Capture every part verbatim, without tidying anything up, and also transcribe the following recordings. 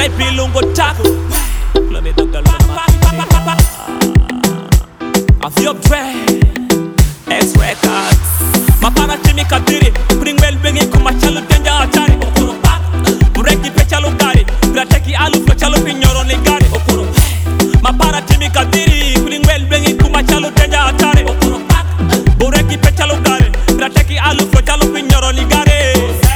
my pilungo taco. Let me look at Avio Dre X Records. Mapana chimi kadiri bring well bengi kuma chalo denja atari okoro pak bureki pe chalo gari grateki alu flo chalo pinyoro ni gari okoro mapana chimi kadiri bring well bengi kuma chalo denja atari okoro pak bureki pe chalo gari grateki alu flo chalo pinyoro ni gari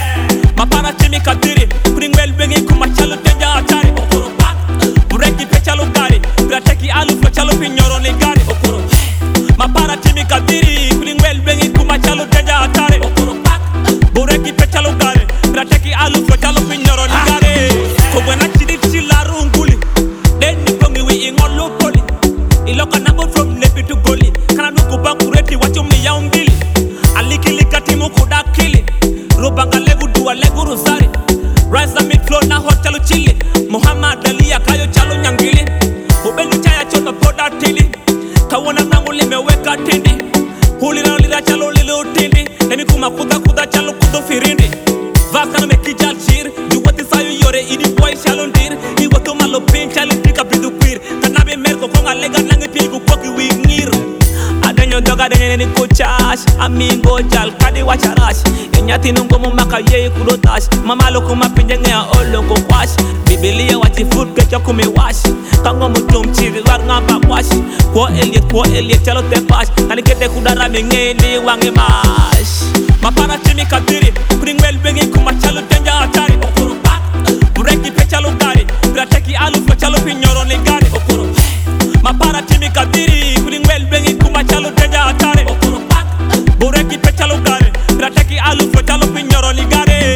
mapana chimi kadiri bring well bengi kuma chalo denja atari okoro pak bureki pe chalo gari grateki alu flo chalo pinyoro ni gari okoro mapana chimi kadiri bring well bengi kuma chalo denja atari okoro pak bureki pe chalo gari grateki alu flo chalo pinyoro ni gari ko buena chidi chila runguli den ni kongi wi ingolo poli iloka nabo from lepi to goli kana nuko bankureti wachumi ya umbili alikili katimu kudakili robanga legu dua legu rosari rise and make flow na hotel chili Muhammad Ali akayo chalo nyangili ubelu chaya choto poda tili kawana nangu limeweka tindi hulira ulira chalo lilo tindi nemi kuma kuda kuda chalo kudo firindi vakana mekijal chir juwati sayo yore idi boy chalo ndir iwato malo pin chalo pika bidu queer kanabe merko konga lega nangi pigu koki wingir adanyo doga denye ni kuchash amingo jal kadi wacharash inyati nungo mumaka ye kudotash mama loko mapinje ngea olongo kwash bibilia wati food kecho kume wash kango mutum chiri war ngamba wash kwa eliet kwa eliet chalo te pash kani kete kudara mengeni wange mash mapana chimi kadiri bring well bengi kuma chalo denja atari okoro pak bureki pe chalo gari grateki alu flo chalo pinyoro ni gari okoro mapana chimi kadiri bring well bengi kuma chalo denja atari okoro pak bureki pe chalo gari grateki alu flo chalo pinyoro ni gari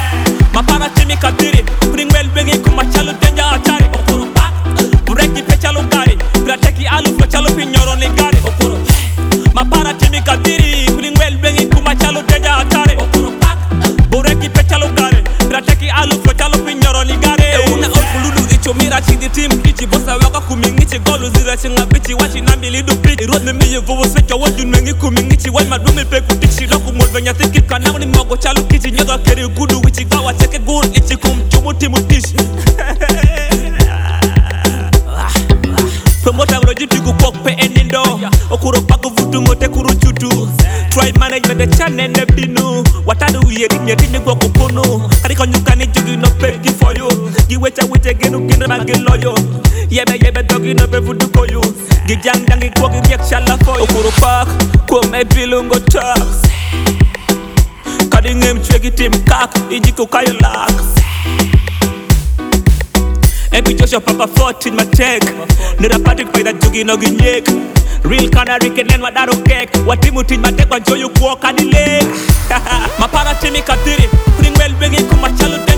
mapana chimi kadiri bring well bengi kuma chalo denja atari okoro pak bureki pe chalo gari grateki alu flo chalo pinyoro ni gari okoro mapana chimi kadiri bring well bengi kuma chalo denja atari okoro pak bureki pe chalo gari grateki alu flo chalo pinyoro ni gari e una olfululu icho mira chidi team kichi bosa waka kumingichi golu zira chinga bichi wachi nambili du pichi road me miye vovo secha waju nwengi kumingichi wai madumi pe kutichi loku mwolvenya tiki kanao ni mogo chalo kichi nyaga keri gudu wichi gawa cheke guru ichi kumchumu timu tishi Promoter roju tigu kok pe enindo okuro pago vutu ngote kuru chutu try management the channel ne binu watadu yeri nyeri ni goko pono kadi ko nyukani jugi no pay for you gi wecha wecha genu genu magi loyo yebe yebe dogi no be vutu ko you gi jang jangi ko gi yak shala for you okuro pak ko me bilungo tax kadi ngem chwegi tim kak injiko kayo lak Epi Joshua Papa fought in my tech Nira Patrick pay that jugi no ginyek Real canary kenen wadaro kek Watimu tin my tech wanjo yu kuo kadi leg Mapara chimi kadiri Bring well bengi kuma chalo